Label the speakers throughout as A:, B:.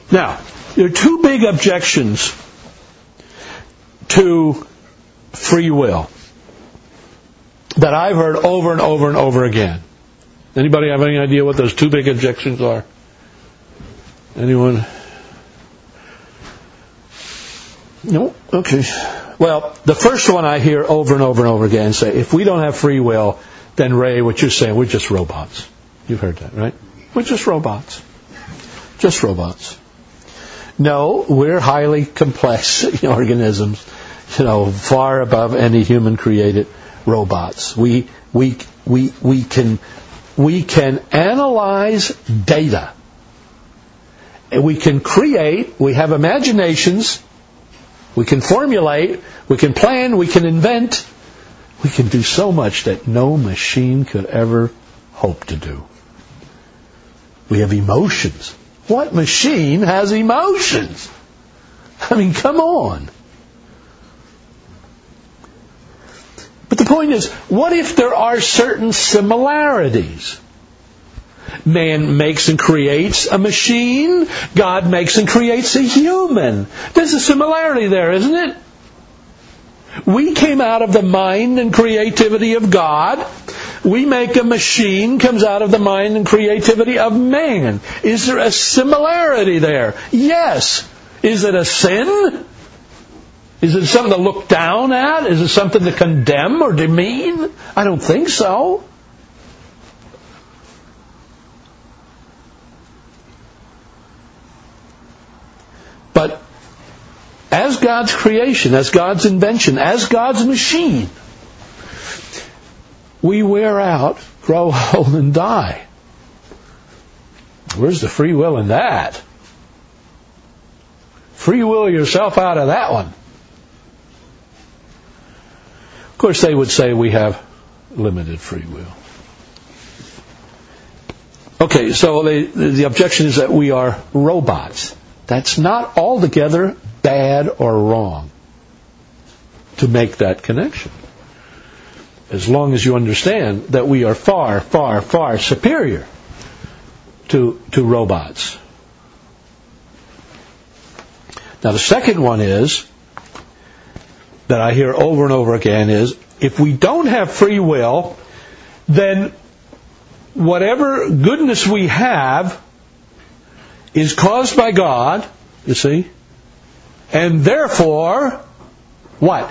A: Now, there are two big objections to free will that I've heard over and over and over again. Anybody have any idea what those two big objections are? Anyone? No? Okay. Well, the first one I hear over and over and over again say, if we don't have free will, then Ray, what you're saying, we're just robots. You've heard that, right? We're just robots. Just robots. No, we're highly complex organisms, far above any human-created robots. We can analyze data. We can create. We have imaginations. We can formulate. We can plan. We can invent. We can do so much that no machine could ever hope to do. We have emotions. What machine has emotions? I mean, come on. But the point is, what if there are certain similarities? Man makes and creates a machine. God makes and creates a human. There's a similarity there, isn't it? We came out of the mind and creativity of God. We make a machine, comes out of the mind and creativity of man. Is there a similarity there? Yes. Is it a sin? Is it something to look down at? Is it something to condemn or demean? I don't think so. But as God's creation, as God's invention, as God's machine, we wear out, grow old, and die. Where's the free will in that? Free will yourself out of that one. Of course, they would say we have limited free will. Okay, so the objection is that we are robots. That's not altogether bad or wrong to make that connection. As long as you understand that we are far, far, far superior to robots. Now the second one is, that I hear over and over again, is if we don't have free will, then whatever goodness we have is caused by God, you see, and therefore, what?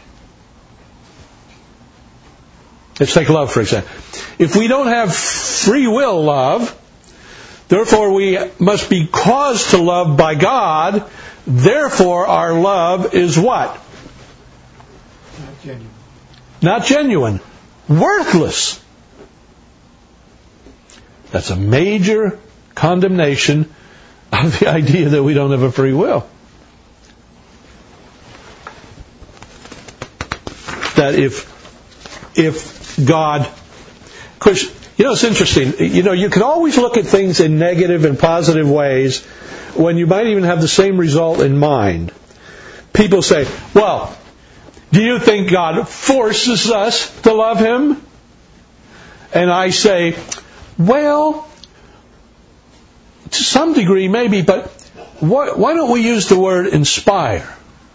A: Let's take love, for example. If we don't have free will love, therefore we must be caused to love by God, therefore our love is what?
B: Not genuine.
A: Not genuine. Worthless. That's a major condemnation of the idea that we don't have a free will. That if God, of course, it's interesting. You can always look at things in negative and positive ways when you might even have the same result in mind. People say, well, do you think God forces us to love Him? And I say, well, to some degree maybe, but why don't we use the word inspire?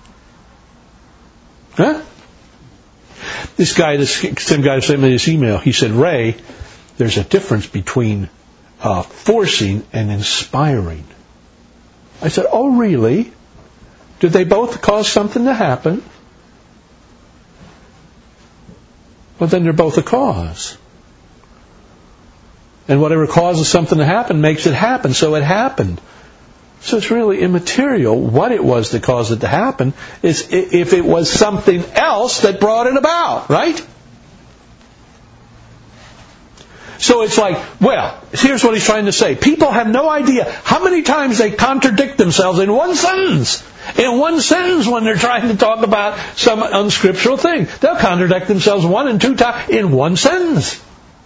A: Huh? The same guy sent me this email. He said, Ray, there's a difference between forcing and inspiring. I said, oh, really? Did they both cause something to happen? Well, then they're both a cause. And whatever causes something to happen makes it happen, so it happened. So it's really immaterial what it was that caused it to happen, is if it was something else that brought it about, right? So it's like, well, here's what he's trying to say. People have no idea how many times they contradict themselves in one sentence. In one sentence when they're trying to talk about some unscriptural thing. They'll contradict themselves 1 and 2 times in one sentence.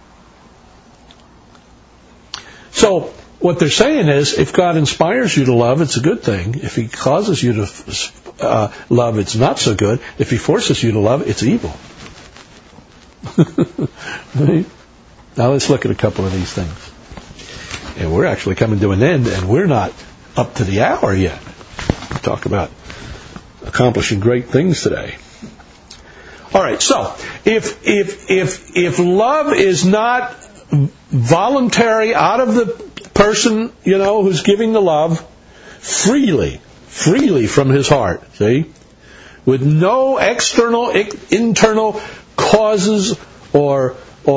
A: So what they're saying is, if God inspires you to love, it's a good thing. If He causes you to love, it's not so good. If He forces you to love, it's evil. Right? Now let's look at a couple of these things. And we're actually coming to an end, and we're not up to the hour yet. Talk about accomplishing great things today. All right, so if love is not voluntary out of the person, who's giving the love, freely from his heart, see, with no external, internal causes or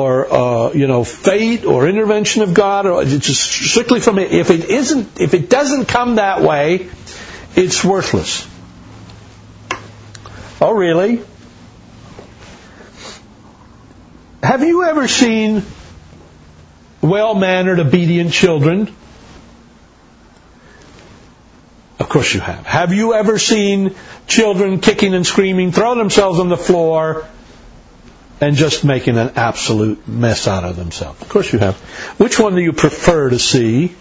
A: fate or intervention of God, or just strictly from it. If it doesn't come that way, it's worthless. Oh, really? Have you ever seen well-mannered, obedient children? Of course you have. Have you ever seen children kicking and screaming, throwing themselves on the floor, and just making an absolute mess out of themselves? Of course you have. Which one do you prefer to see?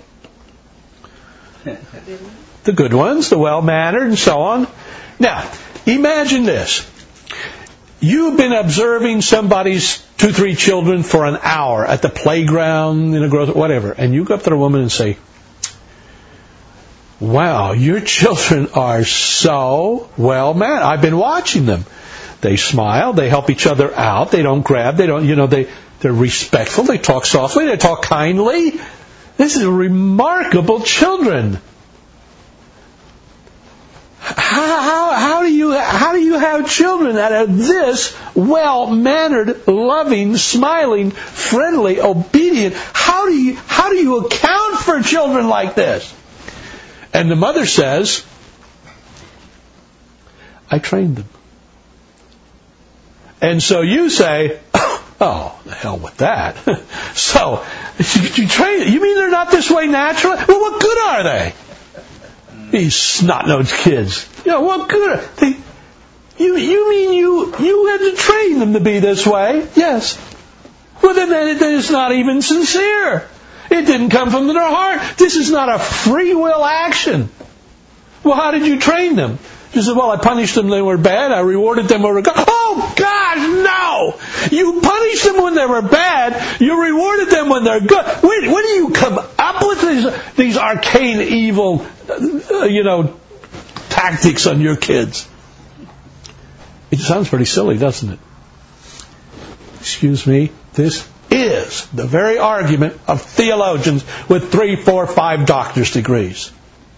A: The good ones, the well-mannered, and so on. Now, imagine this. You've been observing somebody's 2-3 children for an hour at the playground, in a grocery, whatever, and you go up to the woman and say, "Wow, your children are so well-mannered. I've been watching them. They smile, they help each other out, they don't grab, they're respectful, they talk softly, they talk kindly. This is remarkable children." How do you have children that are this well-mannered, loving, smiling, friendly, obedient? How do you account for children like this? And the mother says, "I trained them." And so you say, "Oh, the hell with that." So, you train them. You mean they're not this way naturally? Well, what good are they? These snot-nosed kids. What good are they? You mean you had to train them to be this way? Yes. Well, then it's not even sincere. It didn't come from their heart. This is not a free will action. Well, how did you train them? She said, "Well, I punished them when they were bad. I rewarded them when they were good." Oh, gosh, no! You punished them when they were bad. You rewarded them when they're good. When do you come up with these arcane evil, tactics on your kids? It sounds pretty silly, doesn't it? Excuse me. This is the very argument of theologians with 3, 4, 5 doctor's degrees.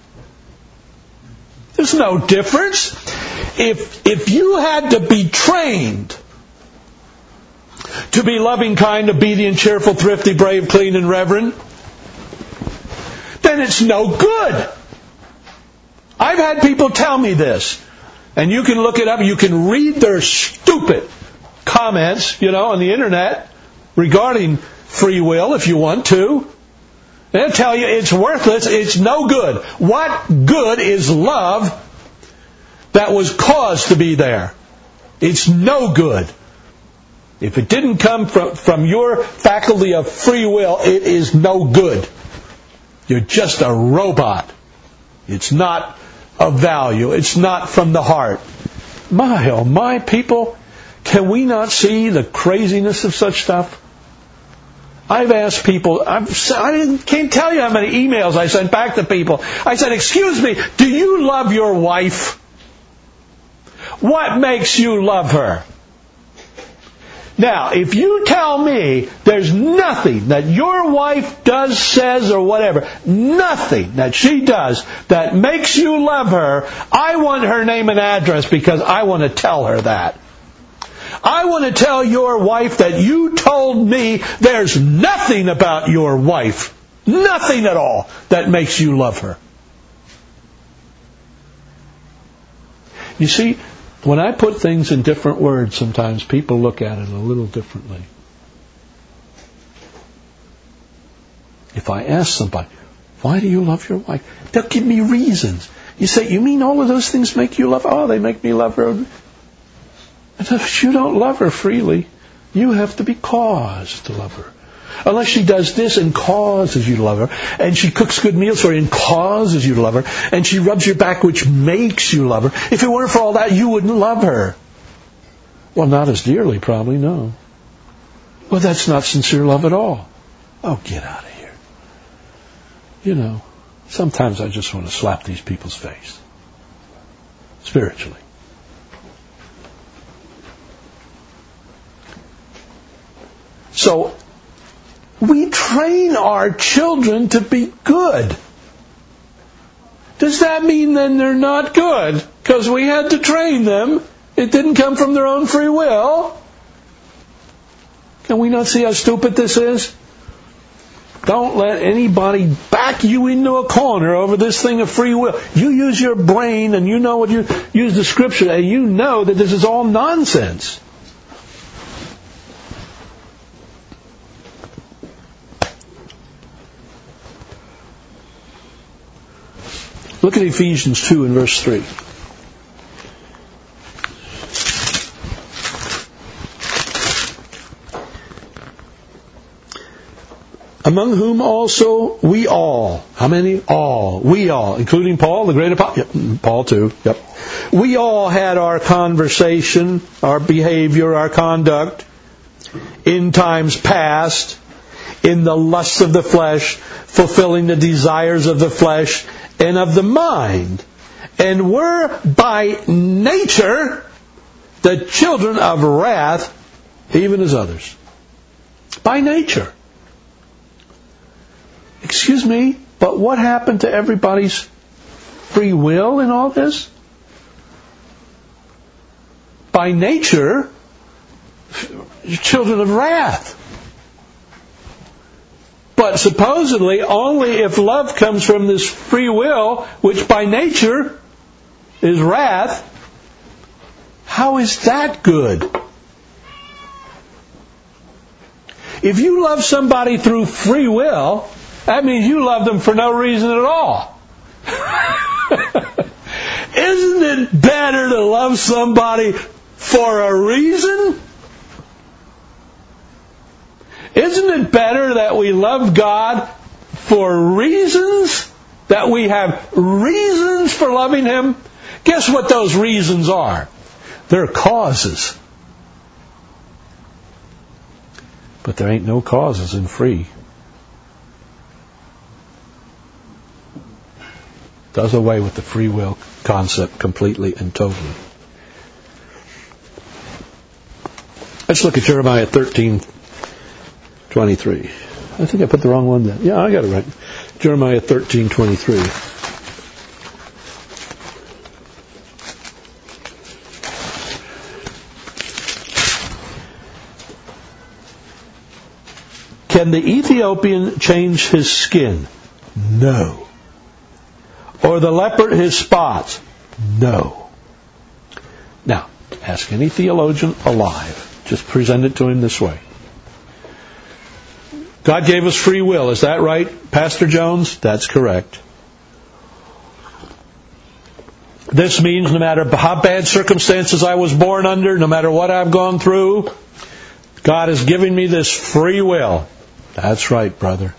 A: There's no difference. If you had to be trained to be loving, kind, obedient, cheerful, thrifty, brave, clean, and reverent, then it's no good. I've had people tell me this, and you can look it up. You can read their stupid comments, on the internet regarding free will if you want to. They'll tell you it's worthless, it's no good. What good is love that was caused to be there? It's no good. If it didn't come from your faculty of free will, it is no good. You're just a robot. It's not of value. It's not from the heart. My, oh my, people, can we not see the craziness of such stuff? I've asked people, I can't tell you how many emails I sent back to people. I said, "Excuse me, do you love your wife? What makes you love her?" Now, if you tell me there's nothing that your wife does, says, or whatever, nothing that she does that makes you love her, I want her name and address because I want to tell her that. I want to tell your wife that you told me there's nothing about your wife, nothing at all, that makes you love her. You see, when I put things in different words, sometimes people look at it a little differently. If I ask somebody, "Why do you love your wife?" they'll give me reasons. You say, "You mean all of those things make you love her?" "Oh, they make me love her." If you don't love her freely, you have to be caused to love her. Unless she does this and causes you to love her, and she cooks good meals for you and causes you to love her, and she rubs your back which makes you love her. If it weren't for all that, you wouldn't love her. Well, not as dearly, probably, no. Well, that's not sincere love at all. Oh, get out of here. sometimes I just want to slap these people's face. Spiritually. So, we train our children to be good. Does that mean then they're not good? Because we had to train them. It didn't come from their own free will. Can we not see how stupid this is? Don't let anybody back you into a corner over this thing of free will. You use your brain and you know what you use the scripture and you know that this is all nonsense. Look at Ephesians 2 and verse 3. Among whom also we all. How many? All. We all. Including Paul, the great apostle. Yep, Paul too. Yep. We all had our conversation, our behavior, our conduct in times past, in the lusts of the flesh, fulfilling the desires of the flesh and of the mind, and were by nature the children of wrath, even as others. By nature. Excuse me, but what happened to everybody's free will in all this? By nature, children of wrath. But supposedly, only if love comes from this free will, which by nature is wrath, how is that good? If you love somebody through free will, that means you love them for no reason at all. Isn't it better to love somebody for a reason? Isn't it better that we love God for reasons? That we have reasons for loving Him? Guess what those reasons are? They're causes. But there ain't no causes in free. Does away with the free will concept completely and totally. Let's look at Jeremiah 13:23. I think I put the wrong one there. Yeah, I got it right. Jeremiah 13:23. Can the Ethiopian change his skin? No. Or the leopard his spots? No. Now, ask any theologian alive. Just present it to him this way. God gave us free will. Is that right, Pastor Jones? That's correct. This means no matter how bad circumstances I was born under, no matter what I've gone through, God is giving me this free will. That's right, brother.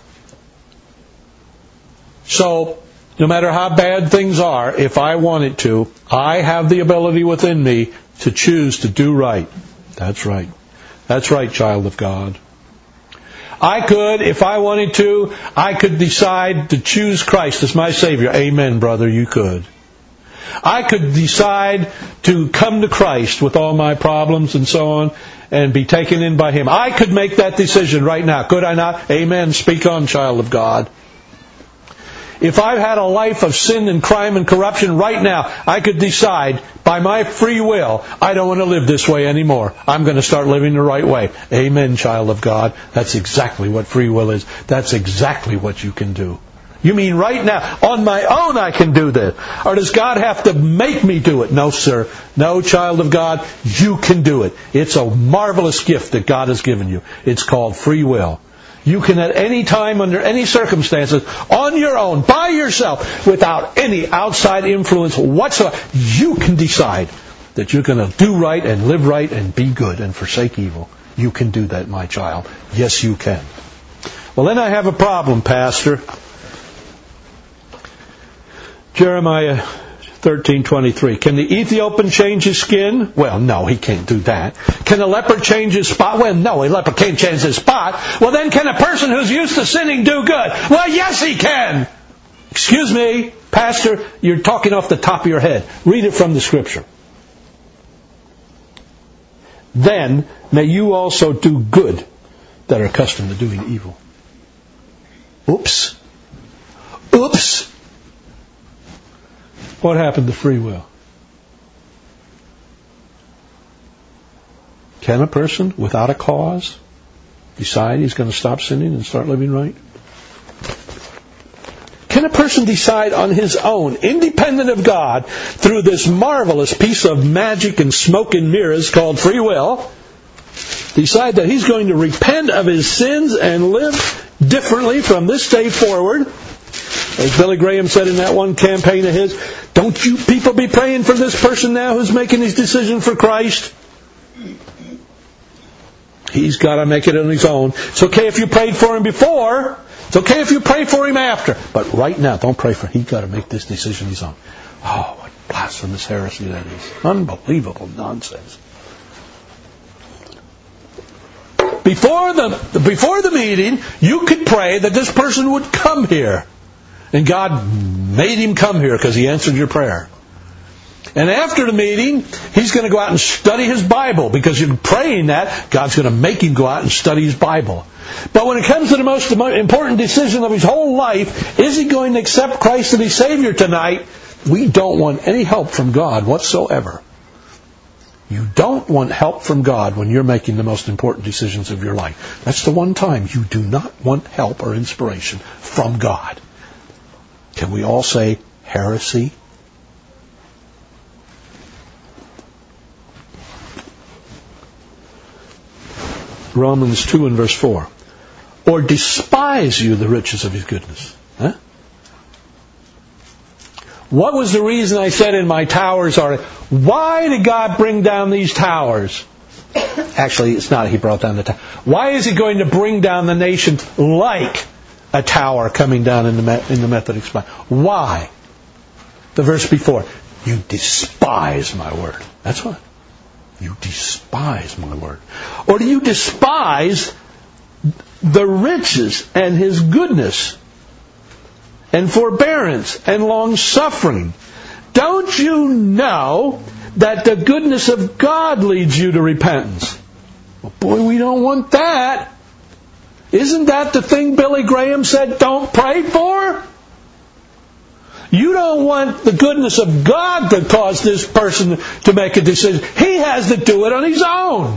A: So, no matter how bad things are, if I wanted to, I have the ability within me to choose to do right. That's right. That's right, child of God. I could, if I wanted to, I could decide to choose Christ as my Savior. Amen, brother, you could. I could decide to come to Christ with all my problems and so on and be taken in by Him. I could make that decision right now. Could I not? Amen. Speak on, child of God. If I had a life of sin and crime and corruption right now, I could decide by my free will, I don't want to live this way anymore. I'm going to start living the right way. Amen, child of God. That's exactly what free will is. That's exactly what you can do. You mean right now, on my own I can do this? Or does God have to make me do it? No, sir. No, child of God, you can do it. It's a marvelous gift that God has given you. It's called free will. You can at any time, under any circumstances, on your own, by yourself, without any outside influence whatsoever, you can decide that you're going to do right and live right and be good and forsake evil. You can do that, my child. Yes, you can. Well, then I have a problem, Pastor. Jeremiah 13:23. Can the Ethiopian change his skin? Well, no, he can't do that. Can a leopard change his spot? Well, no, a leopard can't change his spot. Well, then can a person who's used to sinning do good? Well, yes, he can. Excuse me, Pastor, you're talking off the top of your head. Read it from the Scripture. Then may you also do good that are accustomed to doing evil. Oops. Oops. What happened to free will? Can a person, without a cause, decide he's going to stop sinning and start living right? Can a person decide on his own, independent of God, through this marvelous piece of magic and smoke and mirrors called free will, decide that he's going to repent of his sins and live differently from this day forward? As Billy Graham said in that one campaign of his, don't you people be praying for this person now who's making his decision for Christ? He's got to make it on his own. It's okay if you prayed for him before. It's okay if you pray for him after. But right now, don't pray for him. He's got to make this decision on his own. Oh, what blasphemous heresy that is. Unbelievable nonsense. Before the meeting, you could pray that this person would come here. And God made him come here because he answered your prayer. And after the meeting, he's going to go out and study his Bible, because you're praying that, God's going to make him go out and study his Bible. But when it comes to the most important decision of his whole life, is he going to accept Christ as his Savior tonight? We don't want any help from God whatsoever. You don't want help from God when you're making the most important decisions of your life. That's the one time you do not want help or inspiration from God. Can we all say heresy? Romans 2 and verse 4. Or despise you the riches of his goodness? Huh? What was the reason I said in my towers article, why did God bring down these towers? Actually, it's not he brought down the tower. Why is he going to bring down the nation like a tower coming down in the Methodist spine? Why? The verse before, you despise my word. That's what. You despise my word. Or do you despise the riches and his goodness and forbearance and long-suffering? Don't you know that the goodness of God leads you to repentance? Well, boy, we don't want that. Isn't that the thing Billy Graham said don't pray for? You don't want the goodness of God to cause this person to make a decision. He has to do it on his own.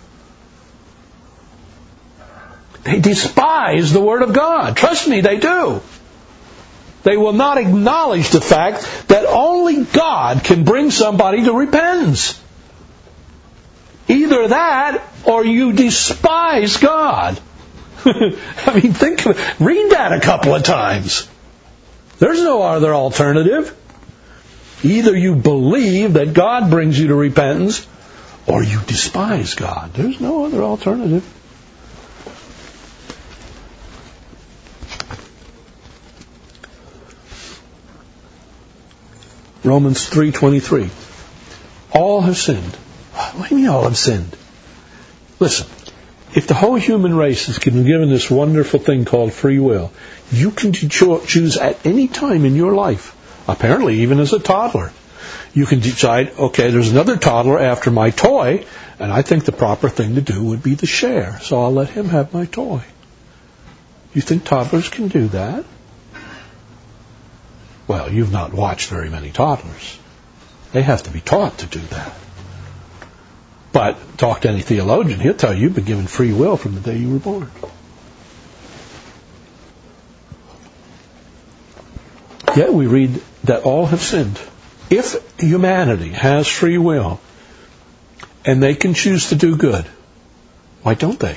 A: They despise the Word of God. Trust me, they do. They will not acknowledge the fact that only God can bring somebody to repentance. Either that, or you despise God. I mean, think of it. Read that a couple of times. There's no other alternative. Either you believe that God brings you to repentance, or you despise God. There's no other alternative. Romans 3:23. All have sinned. What do you mean all have sinned? Listen, if the whole human race is given this wonderful thing called free will, you can choose at any time in your life, apparently even as a toddler. You can decide, okay, there's another toddler after my toy, and I think the proper thing to do would be to share, so I'll let him have my toy. You think toddlers can do that? Well, you've not watched very many toddlers. They have to be taught to do that. But talk to any theologian, he'll tell you you've been given free will from the day you were born. Yet we read that all have sinned. If humanity has free will and they can choose to do good, why don't they?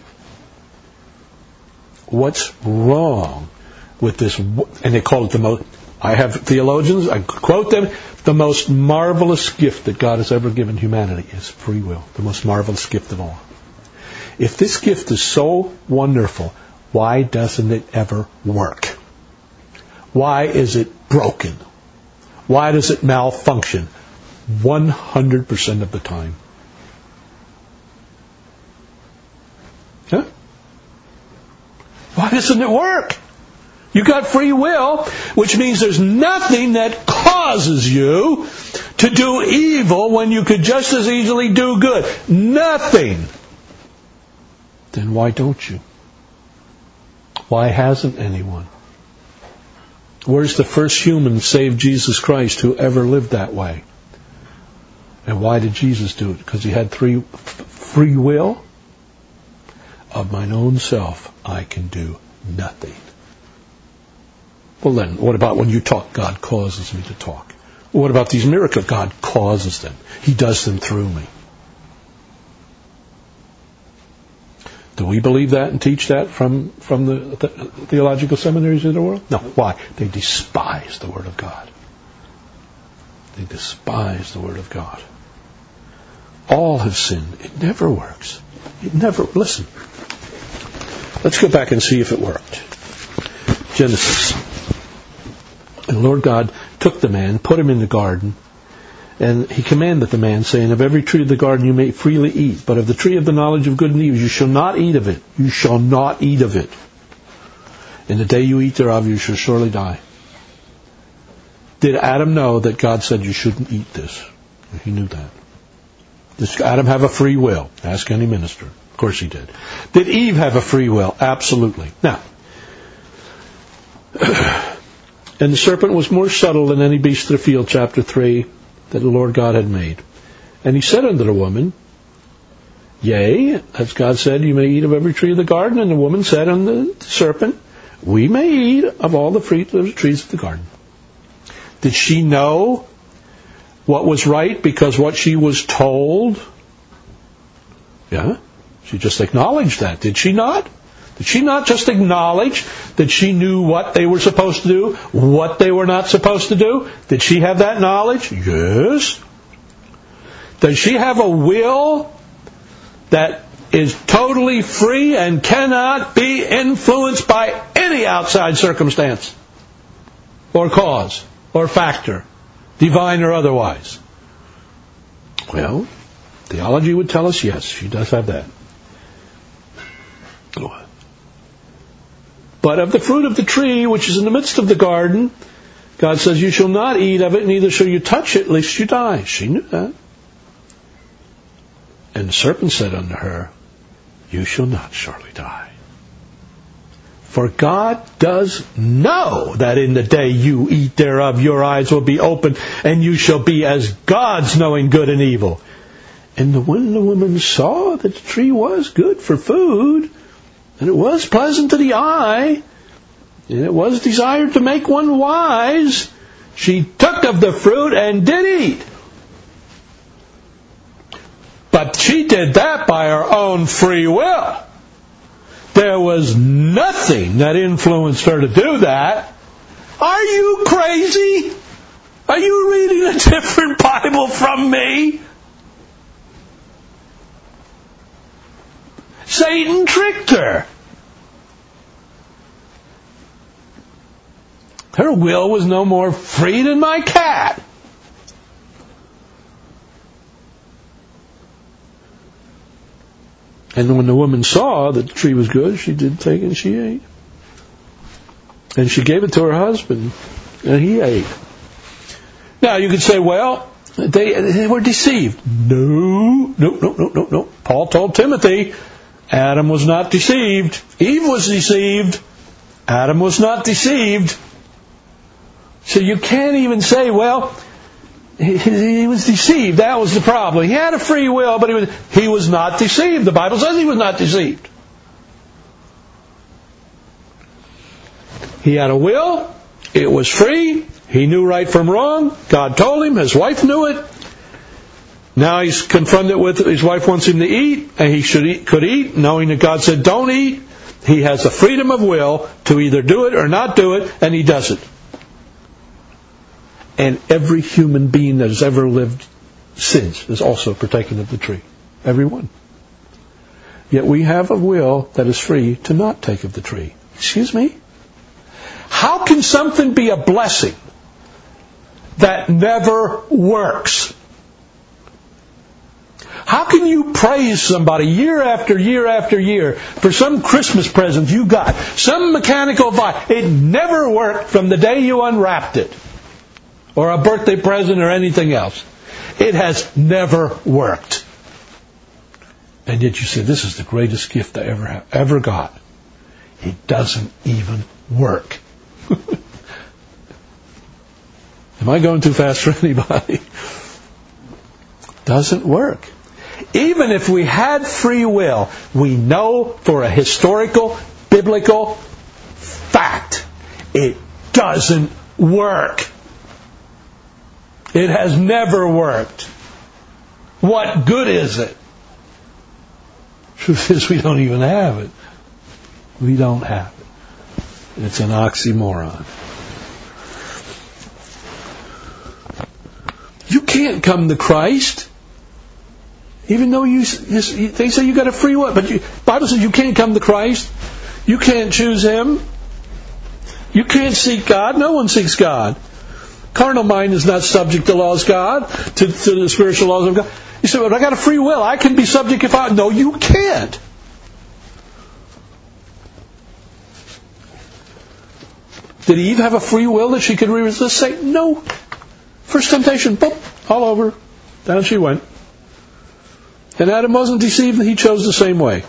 A: What's wrong with this? And they call it the most, I have theologians, I quote them, the most marvelous gift that God has ever given humanity is free will. The most marvelous gift of all. If this gift is so wonderful, why doesn't it ever work? Why is it broken? Why does it malfunction 100% of the time? Huh? Why doesn't it work? You got free will, which means there's nothing that causes you to do evil when you could just as easily do good. Nothing. Then why don't you? Why hasn't anyone? Where's the first human save Jesus Christ who ever lived that way? And why did Jesus do it? Because he had free will? Of mine own self, I can do nothing. Well then, what about when you talk? God causes me to talk. What about these miracles? God causes them. He does them through me. Do we believe that and teach that from the theological seminaries of the world? No. Why? They despise the Word of God. They despise the Word of God. All have sinned. It never works. It never... Listen. Let's go back and see if it worked. Genesis. And the Lord God took the man, put him in the garden, and he commanded the man, saying, of every tree of the garden you may freely eat, but of the tree of the knowledge of good and evil you shall not eat of it. You shall not eat of it. In the day you eat thereof you shall surely die. Did Adam know that God said you shouldn't eat this? He knew that. Does Adam have a free will? Ask any minister. Of course he did. Did Eve have a free will? Absolutely. Now, and the serpent was more subtle than any beast of the field, chapter 3, that the Lord God had made. And he said unto the woman, yea, as God said, you may eat of every tree of the garden. And the woman said unto the serpent, we may eat of all the fruit of the trees of the garden. Did she know what was right because what she was told? Yeah, she just acknowledged that. Did she not? Did she not just acknowledge that she knew what they were supposed to do, what they were not supposed to do? Did she have that knowledge? Yes. Does she have a will that is totally free and cannot be influenced by any outside circumstance or cause or factor, divine or otherwise? Well, theology would tell us yes, she does have that. Go on. But of the fruit of the tree which is in the midst of the garden, God says, you shall not eat of it, neither shall you touch it, lest you die. She knew that. And the serpent said unto her, you shall not surely die. For God does know that in the day you eat thereof, your eyes will be opened, and you shall be as gods, knowing good and evil. And when the woman saw that the tree was good for food, and it was pleasant to the eye, and it was desired to make one wise, she took of the fruit and did eat. But she did that by her own free will. There was nothing that influenced her to do that. Are you crazy? Are you reading a different Bible from me? Satan tricked her. Her will was no more free than my cat. And when the woman saw that the tree was good, she did take it and she ate. And she gave it to her husband, and he ate. Now you could say, well, they were deceived. No. Paul told Timothy, Adam was not deceived. Eve was deceived. Adam was not deceived. So you can't even say, well, he was deceived. That was the problem. He had a free will, but he was not deceived. The Bible says he was not deceived. He had a will. It was free. He knew right from wrong. God told him. His wife knew it. Now he's confronted with it. His wife wants him to eat, and he could eat, knowing that God said don't eat. He has the freedom of will to either do it or not do it, and he does it. And every human being that has ever lived since is also partaken of the tree. Everyone. Yet we have a will that is free to not take of the tree. Excuse me? How can something be a blessing that never works? How can you praise somebody year after year after year for some Christmas present you got, some mechanical device? It never worked from the day you unwrapped it, or a birthday present or anything else. It has never worked. And yet you say, this is the greatest gift I ever got. It doesn't even work. Am I going too fast for anybody? Doesn't work. Even if we had free will, we know for a historical, biblical fact, it doesn't work. It has never worked. What good is it? Truth is, we don't even have it. We don't have it. It's an oxymoron. You can't come to Christ, even though they say you got a free will. But the Bible says you can't come to Christ. You can't choose Him. You can't seek God. No one seeks God. Carnal mind is not subject to laws of God, to the spiritual laws of God. You say, well, I got a free will. I can be subject if I... No, you can't. Did Eve have a free will that she could resist Satan? No. First temptation, boom, all over. Down she went. And Adam wasn't deceived. He chose the same way.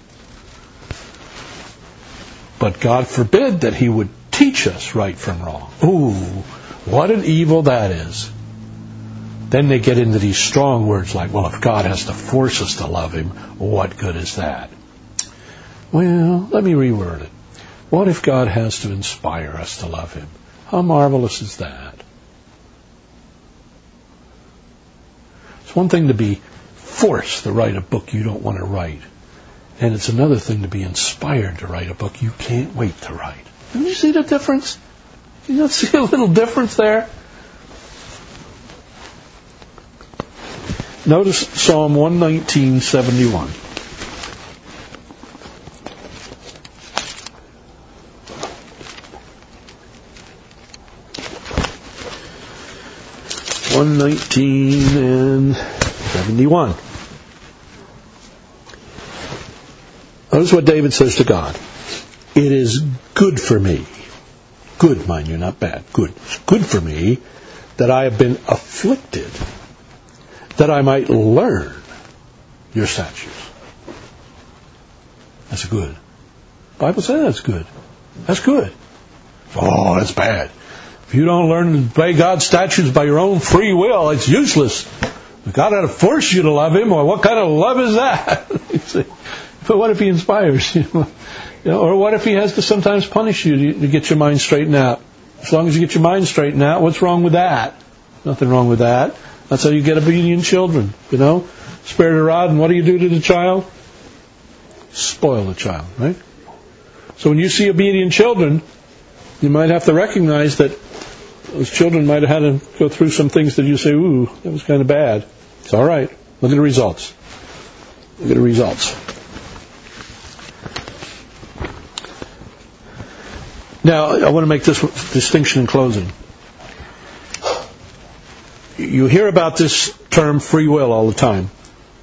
A: But God forbid that He would teach us right from wrong. Ooh, what an evil that is. Then they get into these strong words like, well, if God has to force us to love Him, what good is that? Well, let me reword it. What if God has to inspire us to love Him? How marvelous is that? It's one thing to be forced to write a book you don't want to write. And it's another thing to be inspired to write a book you can't wait to write. Don't you see the difference? You don't see a little difference there? Notice Psalm 119:71. (119:71). Notice what David says to God. It is good for me. Good, mind you, not bad. Good. It's good for me that I have been afflicted, that I might learn your statutes. That's good. The Bible says that's good. That's good. Oh, that's bad. If you don't learn to obey God's statutes by your own free will, it's useless. God had to force you to love Him. Well, what kind of love is that? But what if He inspires you? Or what if He has to sometimes punish you to get your mind straightened out? As long as you get your mind straightened out, what's wrong with that? Nothing wrong with that. That's how you get obedient children. Spare the rod, and what do you do to the child? Spoil the child, right? So when you see obedient children, you might have to recognize that those children might have had to go through some things that you say, ooh, that was kind of bad. It's all right. Look at the results. Look at the results. Now, I want to make this distinction in closing. You hear about this term free will all the time.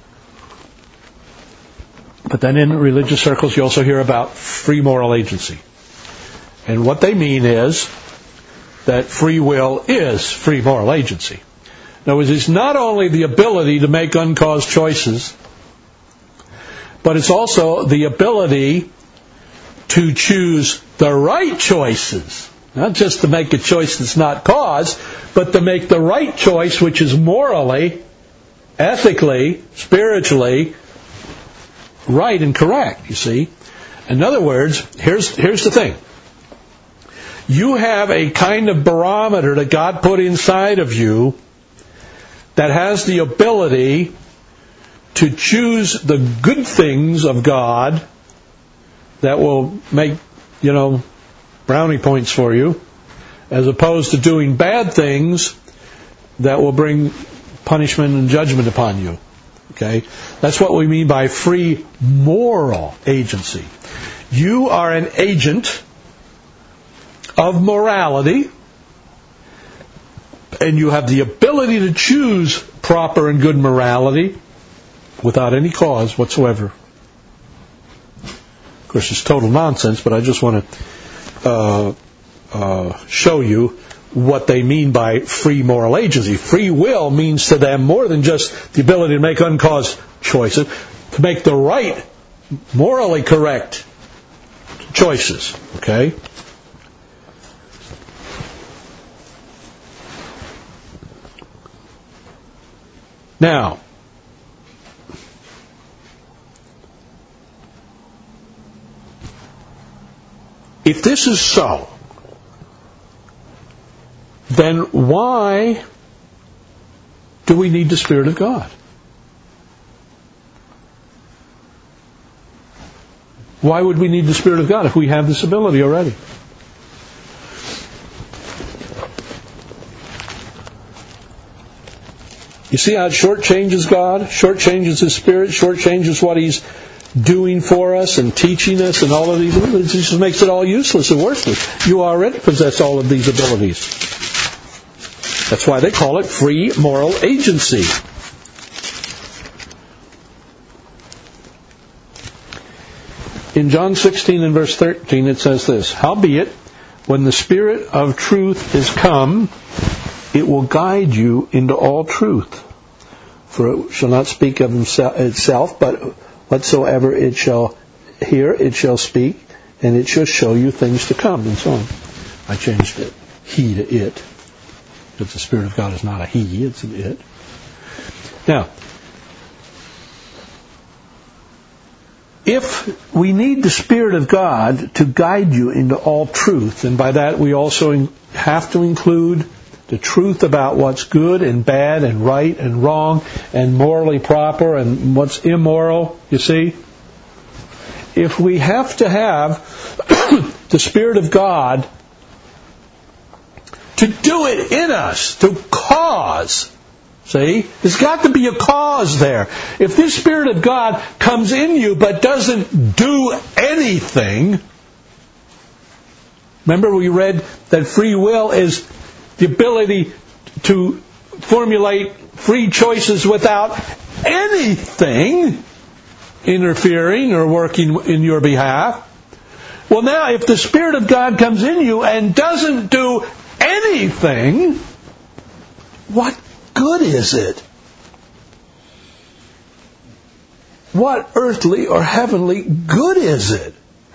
A: But then in religious circles, you also hear about free moral agency. And what they mean is that free will is free moral agency. In other words, it's not only the ability to make uncaused choices, but it's also the ability to choose the right choices. Not just to make a choice that's not caused, but to make the right choice, which is morally, ethically, spiritually right and correct, you see. In other words, here's the thing. You have a kind of barometer that God put inside of you that has the ability to choose the good things of God that will make, brownie points for you, as opposed to doing bad things that will bring punishment and judgment upon you. Okay? That's what we mean by free moral agency. You are an agent of morality, and you have the ability to choose proper and good morality, without any cause whatsoever. Of course, it's total nonsense, but I just want to show you what they mean by free moral agency. Free will means to them more than just the ability to make uncaused choices, to make the right, morally correct choices. Okay? Now, if this is so, then why do we need the Spirit of God? Why would we need the Spirit of God if we have this ability already? You see how it shortchanges God, shortchanges His Spirit, shortchanges what He's doing for us and teaching us and all of these. It just makes it all useless and worthless. You already possess all of these abilities. That's why they call it free moral agency. In John 16 and verse 13 it says this, "Howbeit, when the Spirit of truth is come, it will guide you into all truth. For it shall not speak of itself, but whatsoever it shall hear, it shall speak, and it shall show you things to come," and so on. I changed it, he to it. Because the Spirit of God is not a he, it's an it. Now, if we need the Spirit of God to guide you into all truth, and by that we also have to include the truth about what's good and bad and right and wrong and morally proper and what's immoral, you see? If we have to have the Spirit of God to do it in us, to cause, see? There's got to be a cause there. If this Spirit of God comes in you but doesn't do anything, remember we read that free will is the ability to formulate free choices without anything interfering or working in your behalf. Well, now, if the Spirit of God comes in you and doesn't do anything, what good is it? What earthly or heavenly good is it?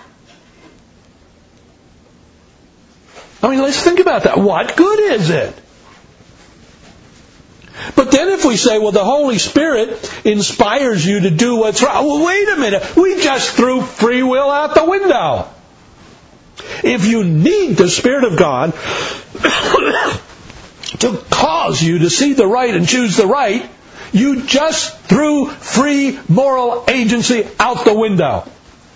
A: I mean, let's think about that. What good is it? But then if we say, well, the Holy Spirit inspires you to do what's right. Well, wait a minute. We just threw free will out the window. If you need the Spirit of God to cause you to see the right and choose the right, you just threw free moral agency out the window.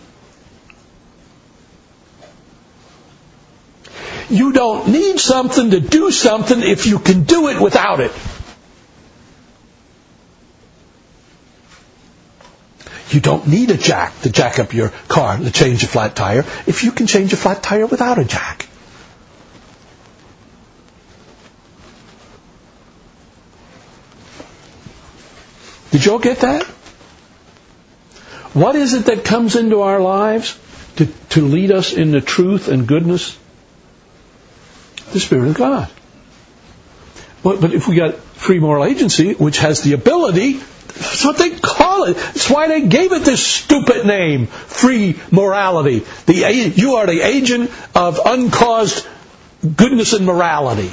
A: You don't need something to do something if you can do it without it. You don't need a jack to jack up your car to change a flat tire if you can change a flat tire without a jack. Did you all get that? What is it that comes into our lives to lead us into truth and goodness? The Spirit of God. But if we got free moral agency, which has the ability, that's what they call it. That's why they gave it this stupid name, free morality. You are the agent of uncaused goodness and morality.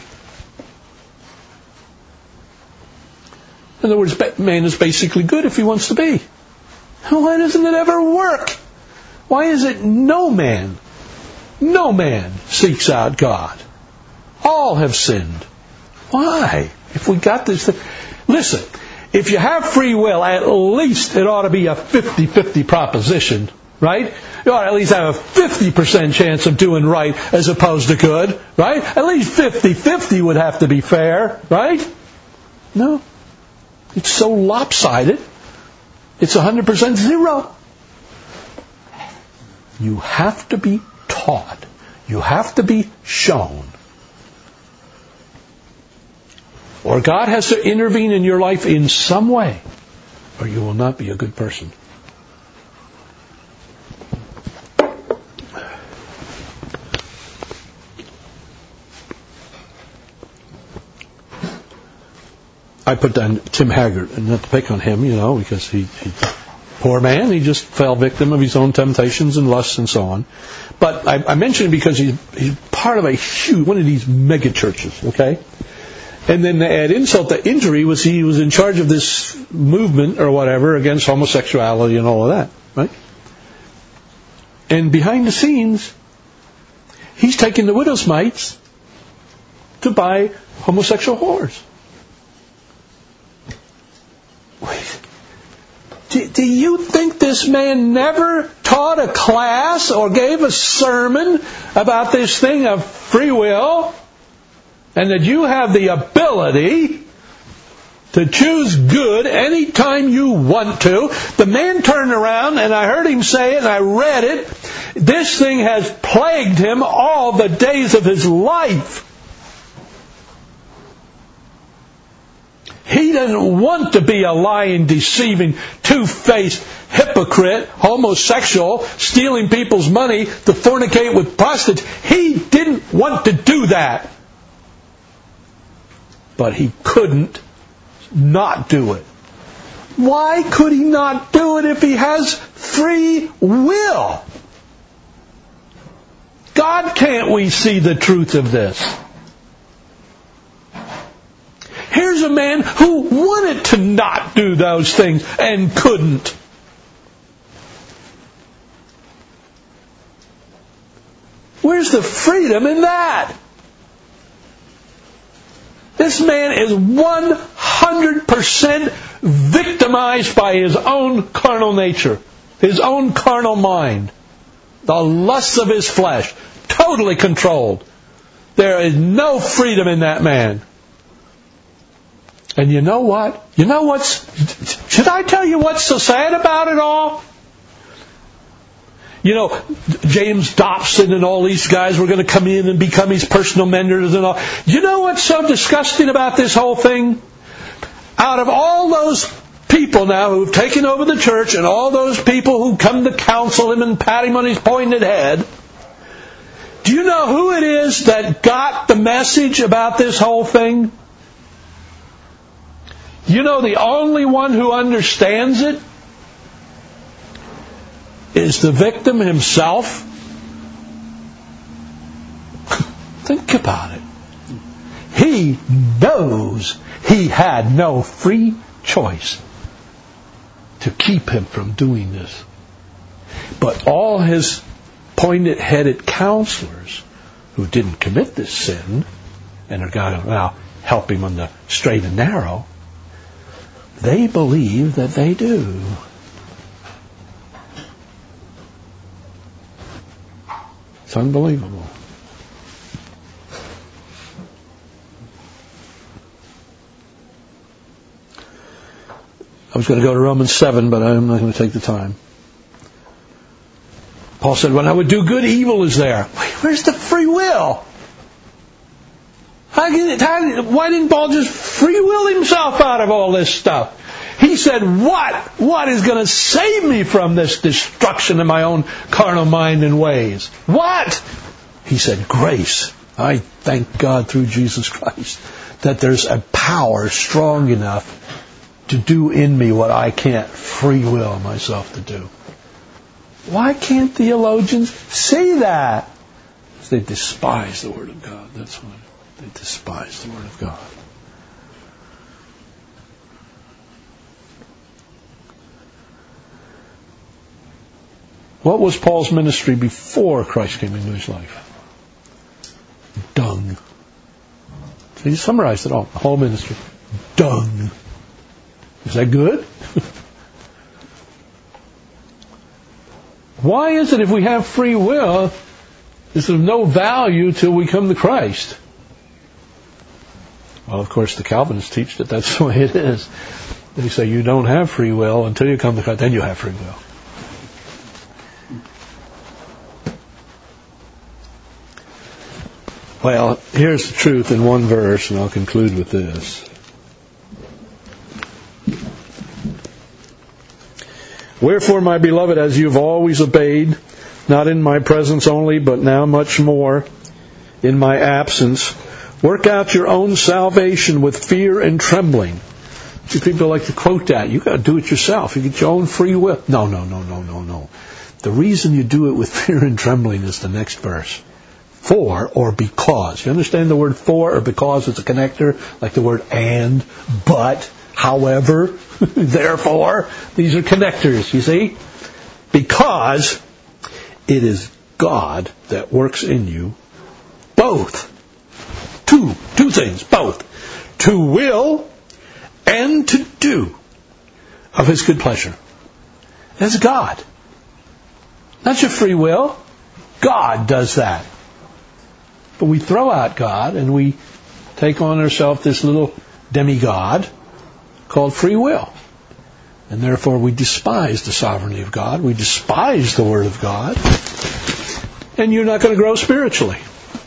A: In other words, man is basically good if he wants to be. Why doesn't it ever work? Why is it no man seeks out God? All have sinned. Why? If we got this thing... Listen, if you have free will, at least it ought to be a 50-50 proposition, right? You ought to at least have a 50% chance of doing right as opposed to good, right? At least 50-50 would have to be fair, right? No. It's so lopsided. It's 100% zero. You have to be taught. You have to be shown. Or God has to intervene in your life in some way or you will not be a good person. I put down Tim Haggart, and not to pick on him, because he poor man, he just fell victim of his own temptations and lusts and so on. But I mention him because he's part of one of these mega churches, okay? And then to add insult to injury he was in charge of this movement or whatever against homosexuality and all of that, right? And behind the scenes, he's taking the widow's mites to buy homosexual whores. Do you think this man never taught a class or gave a sermon about this thing of free will? And that you have the ability to choose good anytime you want to? The man turned around, and I heard him say it, and I read it. This thing has plagued him all the days of his life. He doesn't want to be a lying, deceiving, two-faced hypocrite, homosexual, stealing people's money to fornicate with prostitutes. He didn't want to do that. But he couldn't not do it. Why could he not do it if he has free will? God, can't we see the truth of this? Here's a man who wanted to not do those things and couldn't. Where's the freedom in that? This man is 100% victimized by his own carnal nature, his own carnal mind, the lusts of his flesh, totally controlled. There is no freedom in that man. And you know what? Should I tell you what's so sad about it all? James Dobson and all these guys were going to come in and become his personal mentors and all. You know what's so disgusting about this whole thing? Out of all those people now who've taken over the church and all those people who come to counsel him and pat him on his pointed head, do you know who it is that got the message about this whole thing? The only one who understands it is the victim himself. Think about it. He knows he had no free choice to keep him from doing this. But all his pointed-headed counselors who didn't commit this sin and are going to now help him on the straight and narrow, they believe that they do. It's unbelievable. I was going to go to Romans 7, but I'm not going to take the time. Paul said, when I would do good, evil is there. Where's the free will? Why didn't Paul just free will himself out of all this stuff? He said, what is going to save me from this destruction of my own carnal mind and ways? What? He said, grace. I thank God through Jesus Christ that there's a power strong enough to do in me what I can't free will myself to do. Why can't theologians say that? Because they despise the Word of God. That's why. They despise the Word of God. What was Paul's ministry before Christ came into his life? Dung. So he summarized it all. The whole ministry. Dung. Is that good? Why is it if we have free will, it's of no value till we come to Christ? Well, of course, the Calvinists teach that that's the way it is. They say you don't have free will until you come to Christ, then you have free will. Well, here's the truth in one verse, and I'll conclude with this. Wherefore, my beloved, as you've always obeyed, not in my presence only, but now much more in my absence, work out your own salvation with fear and trembling. See, people like to quote that. You've got to do it yourself. You get your own free will. No. The reason you do it with fear and trembling is the next verse. For or because. You understand the word for or because is a connector, like the word and, but, however, therefore. These are connectors, you see? Because it is God that works in you both. Two things, both. To will and to do of His good pleasure. That's God. Not your free will. God does that. But we throw out God and we take on ourselves this little demigod called free will. And therefore we despise the sovereignty of God. We despise the Word of God. And you're not going to grow spiritually.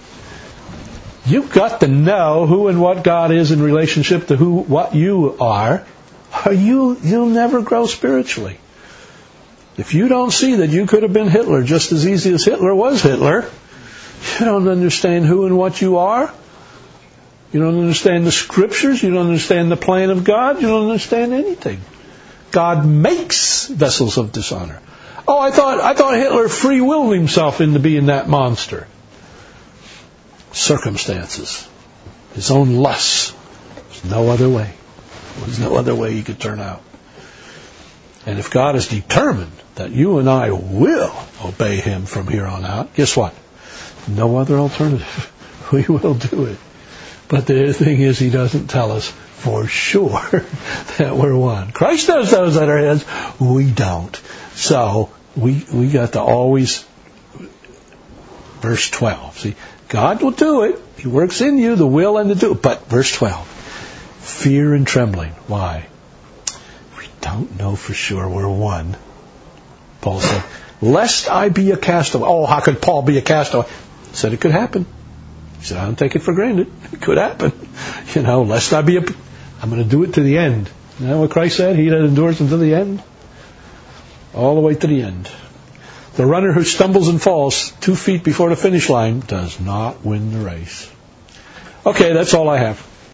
A: You've got to know who and what God is in relationship to what you are, or you'll never grow spiritually. If you don't see that you could have been Hitler just as easy as Hitler was Hitler, you don't understand who and what you are. You don't understand the Scriptures. You don't understand the plan of God. You don't understand anything. God makes vessels of dishonor. Oh, I thought Hitler free willed himself into being that monster. Circumstances, his own lusts. There's no other way. There's no other way he could turn out. And if God is determined that you and I will obey Him from here on out, guess what? No other alternative. We will do it. But the thing is, He doesn't tell us for sure that we're one. Christ knows those that are His. We don't. So we got to always, verse 12. See, God will do it. He works in you the will and the do. But verse 12, fear and trembling. Why? We don't know for sure we're one. Paul said, lest I be a castaway. Oh, how could Paul be a castaway? He said it could happen. He said, I don't take it for granted. It could happen. Lest I be I'm going to do it to the end. You know what Christ said? He that endures until the end. All the way to the end. The runner who stumbles and falls 2 feet before the finish line does not win the race. Okay, that's all I have.